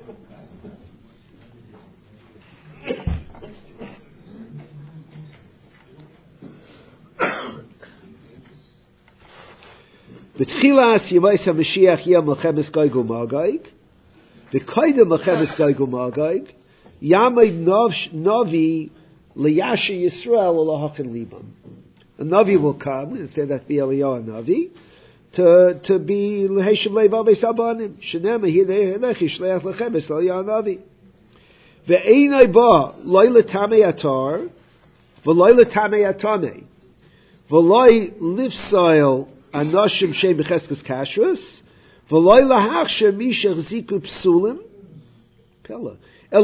B'tchilas Yevos HaMashiach Yeh Melchemes Gog uMagog, v'koydem Melchemes Gog uMagog, Yamid Navi L'Yasha Yisrael L'Hachen Libam. A Navi will come, instead that be Eliyahu Navi, to be L'Heshav Leivav Esabanim. Shenema Hilechi Shleach Lechem Es Eliyahu Navi. Ve'einai ba Loi L'Tamei Atar V'Loi L'Tamei Atamei V'Loi Livsail Anoshim Shem B'Cheskes Kashrus V'Loi L'Hachsher Mishach Ziku Psulim Pella. Now,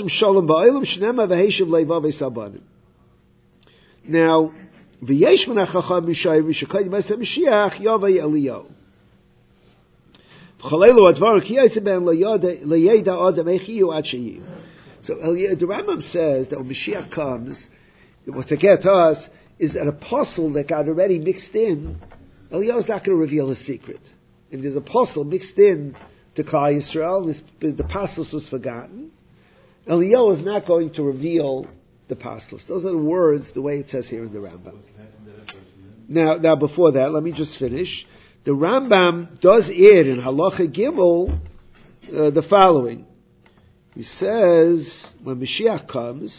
v'yesh min hachacham mishayim v'shakayim ma'aseh Mashiach yavai Eliyahu. V'chalelu advar ki yitzeh ben leyeda adam echiyu ad sheyiyu. So the Rambam says that when Mashiach comes, what to get to us is an apostle that got already mixed in. Eliyahu is not going to reveal his secret. If there's an apostle mixed in to Klal Yisrael, the apostles was forgotten. Eliyahu is not going to reveal the apostles. Those are the words, the way it says here in the Rambam. Now, before that, let me just finish. The Rambam does add in Halacha Gimel the following. He says, when Mashiach comes,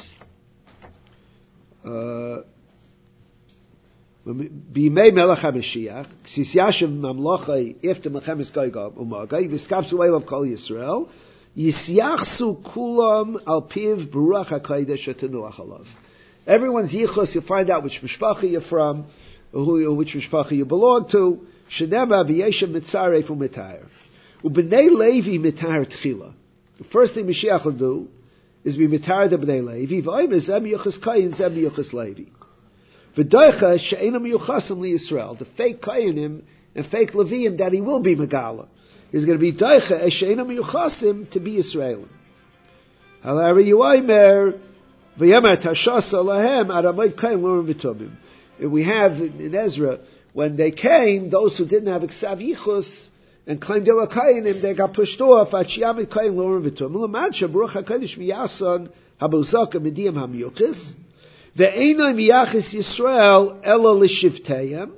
B'yimei Melech HaMashiach, K'sis Yashem Mamlochai Ifta Melchemes Gog uMagog, V'skapsu Eilav Kol Yisrael, Yisyachsu kulam al piv baruch hakodesh atanuach alav. Everyone's yichus, you'll find out which mishpacha you're from, or which mishpacha you belong to. Shenema v'yeshem mitzaref u'mitayr. U'bnei Levi mitayr tchila. The first thing Mashiach will do is be mitayr the bnei Levi. V'oim zem yuchas kayin, zem yuchas Levi. V'doicha she'enam yuchasim liYisrael. The fake kayinim and fake Leviim that he will be megala. Is going to be Daicha Esheina Miyuchasim to be Israel. However, Yuaymer V'Yemer Tashasa Lahem Aramayt Kain Lurim V'Tomim. We have in Ezra when they came, those who didn't have Eksav Yichus, and claimed they were Kayanim, they got pushed off. Achiyamit Kayin Lorim V'tum. L'madsha Baruch HaKadosh Miyasan Habuzaka Mediyam HaMyuchis. Ve'enoi Miyachis Yisrael Ela L'Shivteyam.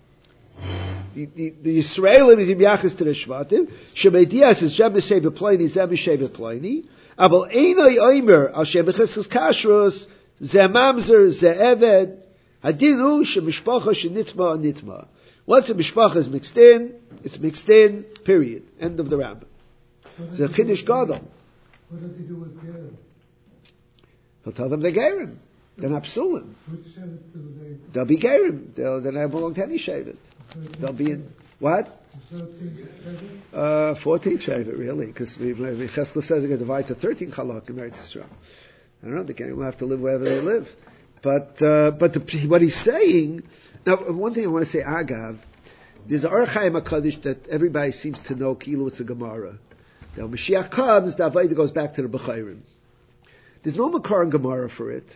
The Yisraelim is Miyachis to the Shvatim. Shemedias is Shem B'Shei B'Ploini, Zem B'Shei B'Ploini. Abel Einoi Oimer Al Shem B'Cheskas Kashrus, Ze Mamzer, Ze Eved. Hadinu Shemishpacha Shenitma Nitma. Once a mishpacha is mixed in, it's mixed in, period. End of the Rambam. It's a Chiddush Gadol. What does he do with Gerim? He'll tell them they're Gerim. They're not psulim. Which Shevet do they? They'll be Gerim. They'll not belong to any Shevet. They'll be in, what? 14th Shevet, really. Because Cheskel says they're going to divide to 13 Chalak in Eretz Yisrael. I don't know, the Gerim will have to live wherever they live. But what he's saying, now one thing I want to say, Agav, there's an Orach Chaim HaKadosh that everybody seems to know, Kilu it's a Gemara. Now Mashiach comes, the Avodah goes back to the Bechayrim. There's no Makar in Gemara for it.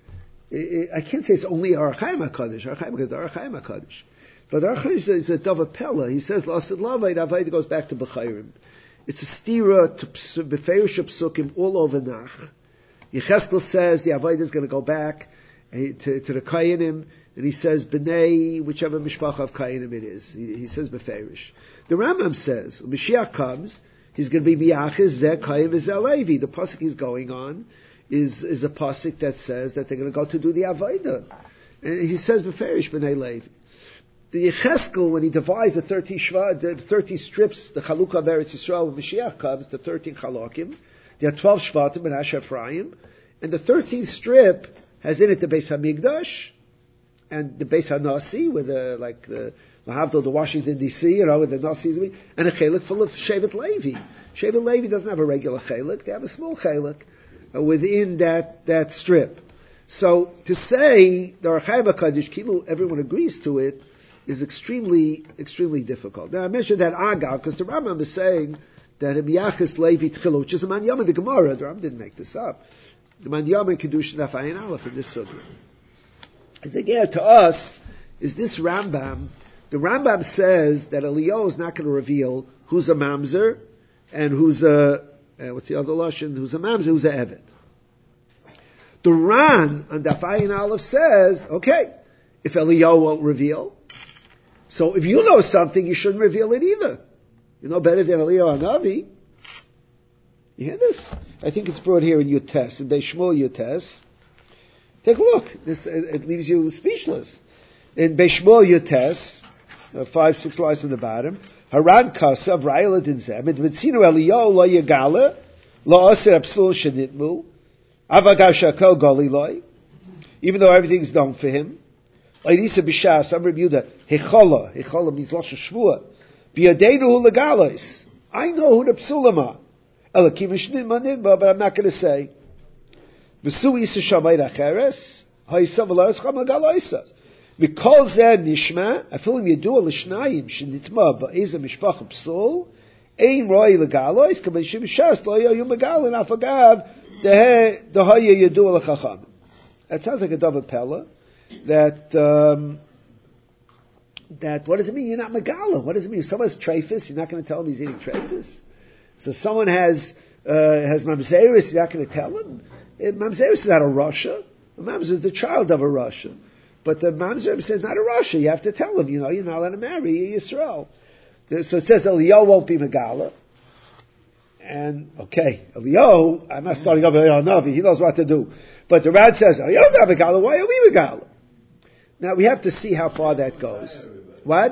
I can't say it's only Orach Chaim HaKadosh. Orach Chaim HaKadosh. But Orach Chaim is a Dava Pella. He says, L'asad Lavai, the Avodah goes back to Bechayrim. It's a stira to Befeirush Psukim all over Nach. Yecheskel says the Avodah is going to go back to the Kayanim, and he says B'nai, whichever mishpacha of Kayanim it is. He says Beferish. The Rambam says when Mashiach comes, he's going to be Miyachiz Zeh Kayim V'Zeh Levi. The pasuk he's going on is a pasuk that says that they're going to go to do the Avodah, and he says Beferish B'nai Levi. The Yecheskel, when he divides the 30 strips, the Chalukah of Eretz Yisrael, when Mashiach comes, the 13 Chalakim, there are 12 Shvatim and Asher Ephraim, and the 13th strip has in it the Beis Hamikdash and the Beis Hanasi with the Lahavdil, the Washington D.C., with the Nasi, and a chelik full of Shevet Levi. Shevet Levi doesn't have a regular chelik; they have a small chelik within that strip. So to say the Orach Chaim HaKadosh, Kilu, everyone agrees to it, is extremely, extremely difficult. Now I mentioned that Agav because the Rambam is saying that a Miyachis Levi Tchilu, which is a man Yom in the Gemara. The Rambam didn't make this up. The man Yom in Kedushin Daf Ayin Aleph in this sugya. I think, to us, is this Rambam. The Rambam says that Eliyahu is not going to reveal who's a mamzer and who's a, what's the other lashon? Who's a mamzer, who's a eved. The Ran on Daf Ayin Aleph says, okay, if Eliyahu won't reveal, so if you know something, you shouldn't reveal it either. You know better than Eliyahu Hanavi. You hear this? I think it's brought here in Yutes, in Beis Shmuel Yutes. Take a look. It leaves you speechless. In Beis Shmuel Yutes, 5-6 lines on the bottom, Haran Kasav Ra'ila Din Zem, and Vitzinu Eliyahu Lo Yegala, Lo Aser Absul Shenitmu, Avagav Shakol Goli Loi, even though everything's done for him. Oirisa B'Shas, Amr Yehuda, Hechola means Rosh Shvua, B'Yadeinu Hu Legalois. I know who the Psulim are. But I'm not going to say. Mikol zeh nishma, afilim yedua l'shnayim shenitma ba'ezeh mishpacha psul, ein roi legalois, k'ben shemishas lo yoyu megalin afagav dehaya yedua l'chacham. That sounds like a double pella. That what does it mean? You're not megala. What does it mean? If someone has treifus, you're not going to tell him he's eating treifus. So someone has mamzeris, you're not going to tell him? Mamzeris is not a Russia. Mamzer is the child of a Russia. But the mamzer says not a Russia. You have to tell him, you're not allowed to marry a Yisrael. So it says Eliyahu won't be Megala. And, okay, Eliyahu, I'm not starting up with Eliyahu Navi, he knows what to do. But the Rad says, Eliyahu's not Megala, why are we Megala? Now we have to see how far that goes. What?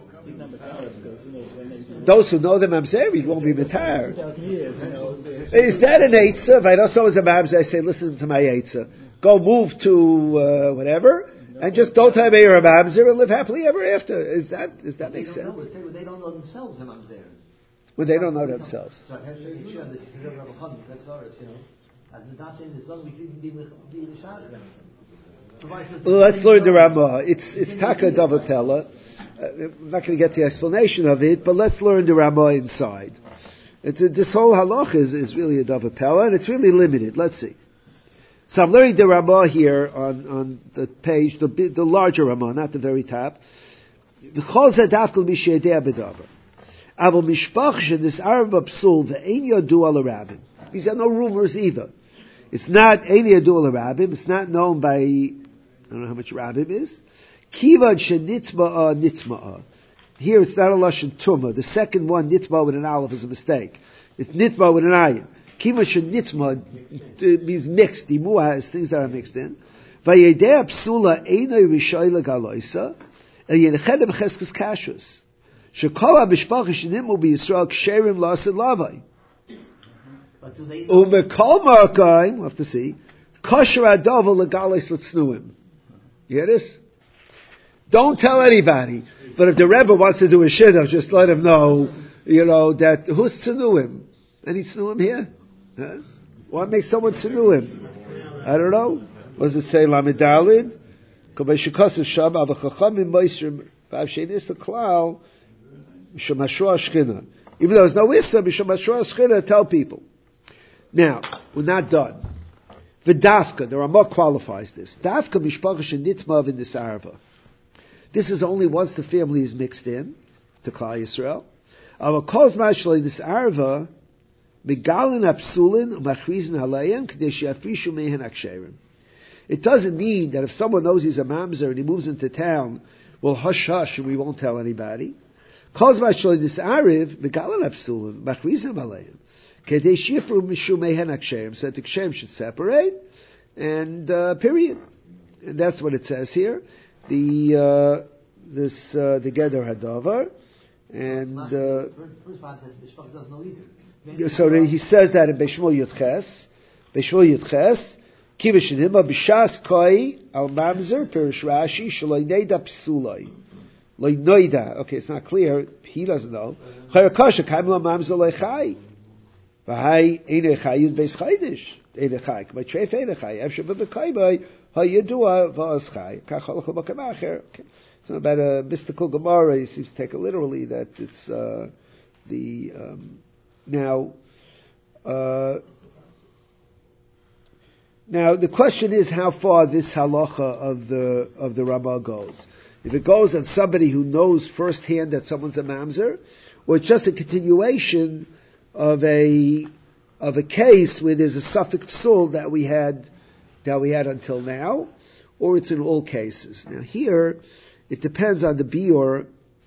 Those who know the mamzeri won't be matar. Is that an eitzah? If I know someone's a mamzer, I say, listen to my eitzah. Go move to whatever, and just don't have a mamzer and live happily ever after. Does that make sense? When they don't know themselves, a mamzer. When they don't know themselves. Let's learn the Ramah. It's Taka Davatella. I'm not going to get the explanation of it, but let's learn the Ramah inside. This whole halach is really a Davatella, and it's really limited. Let's see. So I'm learning the Ramah here on the page, the larger Ramah, not the very top. Aval mishpach shenis'arav b'psul ve'ein yadu al rabbim. These are no rumors either. It's not ein yadu al rabbim. It's not known by, I don't know how much rabbim is. Kivad shenitma'a nitma'a. Here it's not a lashon tumah. The second one, nitma with an aleph, is a mistake. It's nitma with an ayin. Kivad shenitma means mixed. Dimua is things that are mixed in. Vayedei psula einay rishoy legaloisa el yeneched b'cheskes kashrus. Shekol ha-mishpacha shenimu b'Yisrael ksherim la'ased lavai. Umekol marakaim, we'll have to see, kosher adova legalois l'tznuim. You hear this? Don't tell anybody. But if the Rebbe wants to do a shidduch, just let him know, that who's tzenuim? Any tzenuim here? Huh? Why make someone tzenuim? I don't know. What does it say? Lamidalid? Even though there's no issa, tell people. Now, we're not done. V'dafka, there are more qualifies this. Dafka mishpacha shenitmav in this arva. This is only once the family is mixed in to Klal Yisrael. Our cause mashal this arva megalin apsulin umachrizin halayim kadesh yafishu mehen aksherim. It doesn't mean that if someone knows he's a mamzer and he moves into town, well, hush hush, and we won't tell anybody. Cause mashal this arv megalin apsulin umachrizin halayim kadesh yifru mishu mehen aksherim. So the ksherim should separate, and period. And that's what it says here. The Geder Hadavar, and so he says that in Beishmol Yudches, Kivishidima b'shas koi al mamzer perish Rashi shaloi neida psuloi, loi noida. Okay, it's not clear. He doesn't know. Chayakasha kaimla mamzer lechai, v'hai eine chayud beis chaydish eine chay. K'may treif eine chay. Efshe b'bekaybai. Okay. It's not about a mystical Gemara. He seems to take it literally that it's now the question is how far this halacha of the Ramah goes. If it goes on somebody who knows firsthand that someone's a mamzer, or it's just a continuation of a case where there's a suffix psul that we had until now, or it's in all cases. Now here, it depends on the biur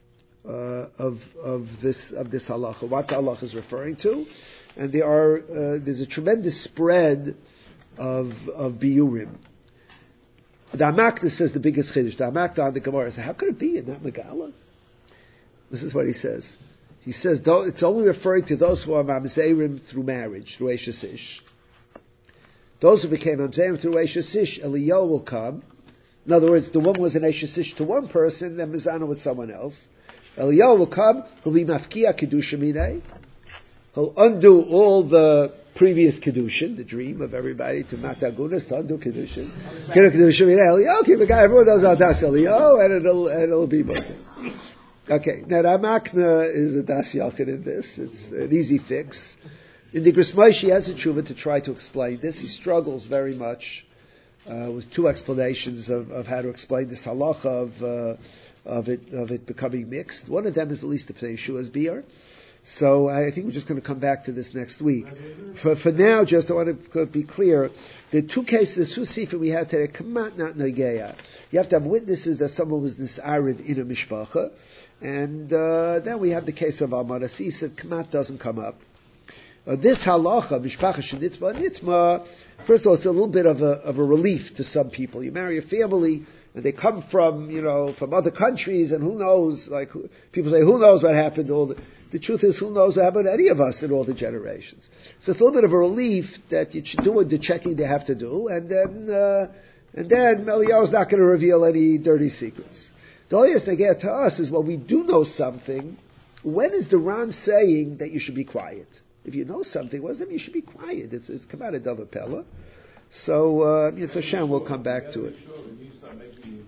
of this halacha, what the halacha is referring to, and there's a tremendous spread of biurim. The Hamakna says the biggest chiddush. The Hamakna on the Gemara says, how could it be in that Megala? This is what he says. He says it's only referring to those who are mamzerim through marriage, through Eishes Ish. Those who became Mamzerim through Eishes Ish, Eliyahu will come. In other words, the woman was an Eishes Ish to one person, then Mizana with someone else. Eliyahu will come, he'll be Mafkia Kedusha Minei. He'll undo all the previous Kedushin, the dream of everybody to Matagunas, to undo Kedushin. Kedusha Minei, Eliyahu, keep a guy, everyone knows Das Eliyahu, and it'll be Mutter. Okay, now the Hamakna is a Das Yalkin in this. It's an easy fix. In the Gris Moshe, he has a tshuva to try to explain this. He struggles very much with two explanations of how to explain this halacha of it becoming mixed. One of them is at least the Yeshua's beer. So I think we're just going to come back to this next week. For now, just I want to be clear. The two cases, the Susifa we had today, kamat not nogeya. You have to have witnesses that someone was nis'arid in a mishpacha, and then we have the case of Al-Marasi said kamat doesn't come up. This halacha, mishpacha shenitzma, nitzma, first of all, it's a little bit of a relief to some people. You marry a family, and they come from other countries, and who knows, people say, who knows what happened to all the truth is, who knows what happened to any of us in all the generations. So it's a little bit of a relief that you should do the checking they have to do, and then Eliyahu's not going to reveal any dirty secrets. The only thing they get to us is, well, we do know something. When is the Ran saying that you should be quiet? If you know something, what does that mean you should be quiet? It's come out of Davar Pella. So, it's Hashem, we'll come back to it.